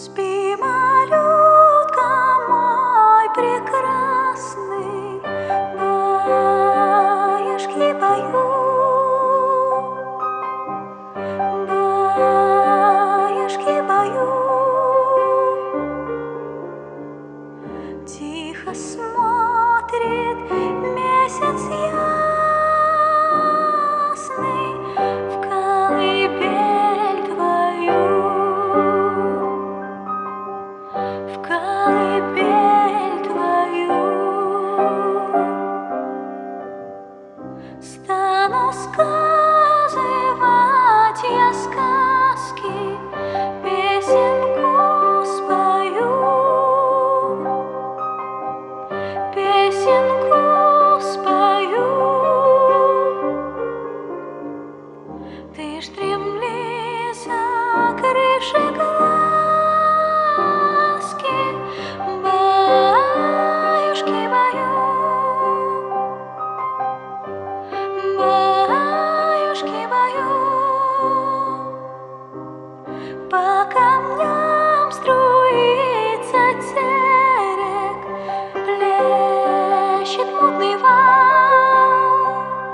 Спи, малютка мой прекрасный, баюшки поют, баюшки поют. Тихо смотрит месяц ясный в колыбель твою, в колыбель твою. Стану сказывать я сказки, песенку спою, песенку спою. Ты ж стремлись к крыше глазки, баюшки поют, баюшки поют. По камням струится терек, плещет мутный вал,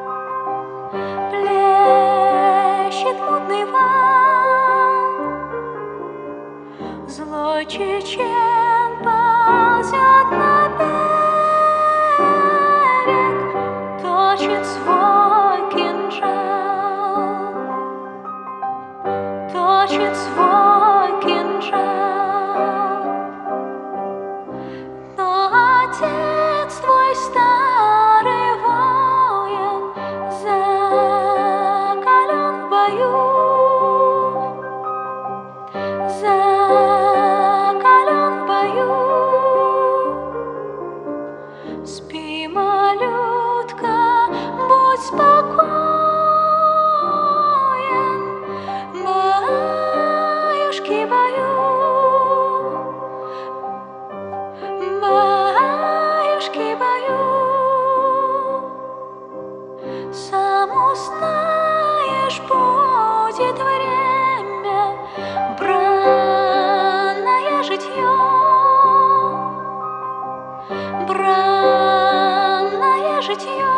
плещет мутный вал. Злой чечен ползет на берег, точит свой кинжал, точит свой кинжал. Но отец твой старый воин закален в бою, закален в бою. Спи, малютка, будь спокоен, баюшки поют, баюшки поют. Сам узнаешь, будет время бранное житье, бранное житье.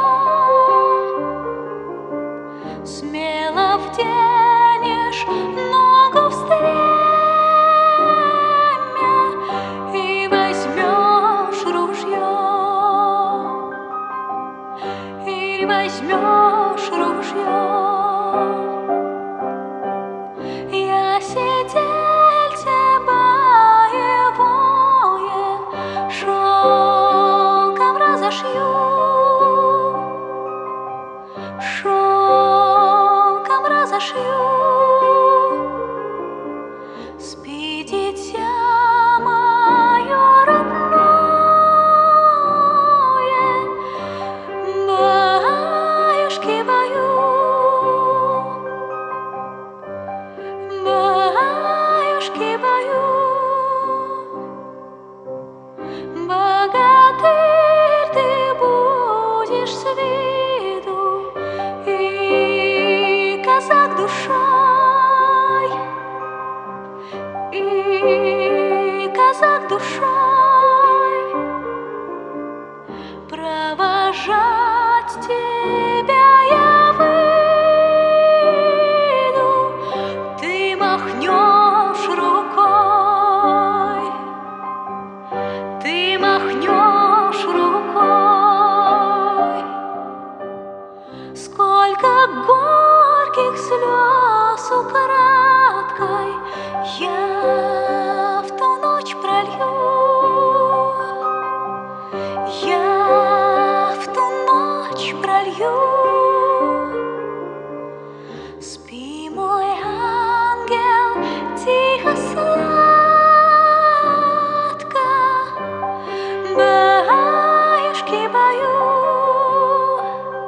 Смело втянешь ногу в стремя и возьмешь ружье, и возьмешь ружье. Я сидельце боевое шелком разошью, шелком разошью. Спи, дитя мое родное, баюшки поют, баюшки поют. Богатырь ты будешь с виду и казак душой, и казак душой. Провожать тебя я выйду, ты махнешь рукой, ты махнешь рукой. Сколько горьких слез украдкой я в ту ночь пролью, я в ту ночь пролью. Спи, мой ангел, тихо, сладко, баюшки поют,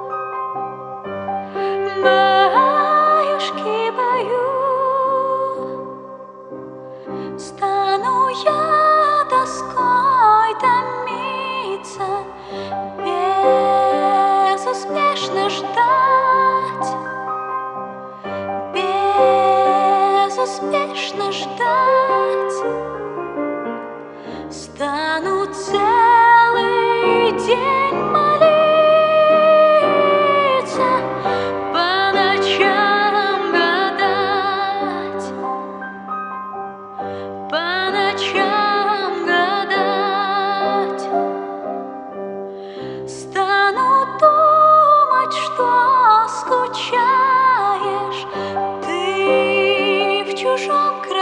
баюшки поют. Стану я тоской томиться, безуспешно ждать, безуспешно ждать.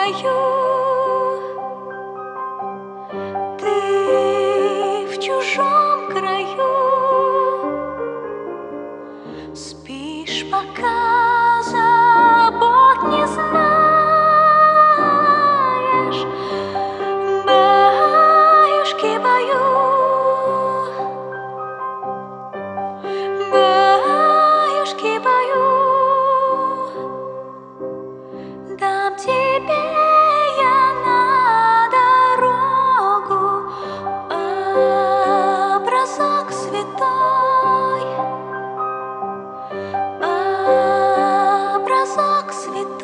краю. Ты в чужом краю спишь, пока забот не знаешь. Баюшки баю, баюшки баю, дам тебе я на дорогу образок святой, образок святой.